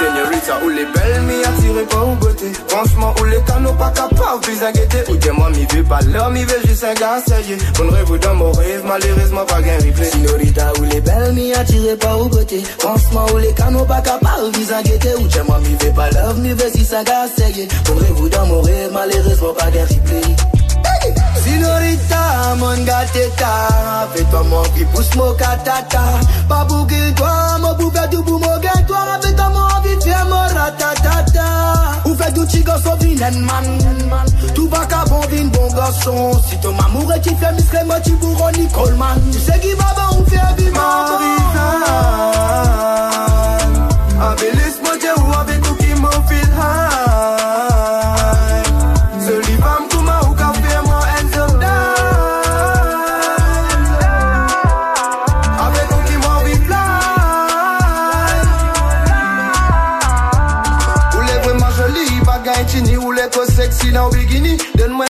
Señorita, ou les belles, m'y attirez pas au beauté. Franchement, ou les canaux pas capables, plus inquiétés. Ou moi, m'y veux pas l'heure, m'y veux juste un gars, ça y est. Mon rêve dans mon rêve, malheureusement pas gain replay. Señorita, ou les belles, m'y attirez pas au beauté. Franchement, ou les canaux pas capables, plus inquiétés. Ou moi, m'y veux pas l'heure, m'y veux juste un gars, ça y est. Mon rêve dans mon rêve, malheureusement pas gain replay. Señorita, mon gateta, fais-toi mon qui pousse mon catata. Pas pour qu'il toi, mon bouffet du bout mon gâteau. Fais-toi mon vie, fais mon ratatata. Ou fais du chico so vilain man. Tout va qu'à bon vin bon garçon. Si ton amour est qui fait misclé, moi tu bourron Nicole man. Tu sais qui va bon faire vivant. Avec laisse-moi dire ou avec tout qui m'en file high. Celui femme comme moi ou café moi and so avec tout qui m'en file fly. Ou les vraiment jolis, bagaille chini ou les trop sexy dans bikini. Donne-moi